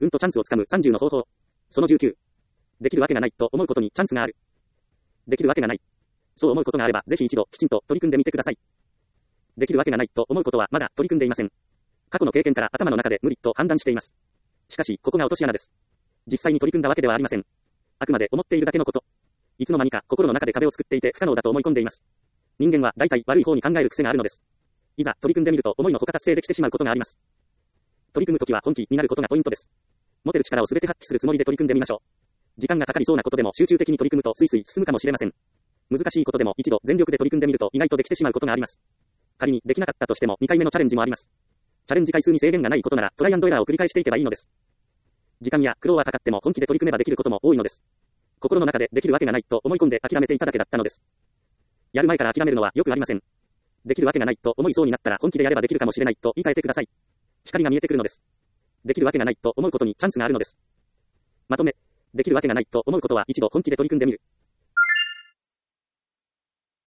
チャンスをつかむ30の方法。その19。できるわけがないと思うことにチャンスがある。できるわけがない。そう思うことがあれば、ぜひ一度きちんと取り組んでみてください。できるわけがないと思うことはまだ取り組んでいません。過去の経験から頭の中で無理と判断しています。しかし、ここが落とし穴です。実際に取り組んだわけではありません。あくまで思っているだけのこと。いつの間にか心の中で壁を作っていて不可能だと思い込んでいます。人間は大体悪い方に考える癖があるのです。いざ取り組んでみると思いのほか達成できてしまうことがあります。取り組むときは本気になることがポイントです。持てる力をすべて発揮するつもりで取り組んでみましょう。時間がかかりそうなことでも集中的に取り組むとスイスイ進むかもしれません。難しいことでも一度全力で取り組んでみると意外とできてしまうことがあります。仮にできなかったとしても2回目のチャレンジもあります。チャレンジ回数に制限がないことならトライアンドエラーを繰り返していけばいいのです。時間や苦労はかかっても本気で取り組めばできることも多いのです。心の中でできるわけがないと思い込んで諦めていただけだったのです。やる前から諦めるのはよくありません。できるわけがないと思いそうになったら本気でやればできるかもしれないと言い換えてください。光が見えてくるのです。できるわけがないと思うことにチャンスがあるのです。まとめ。できるわけがないと思うことは一度本気で取り組んでみる。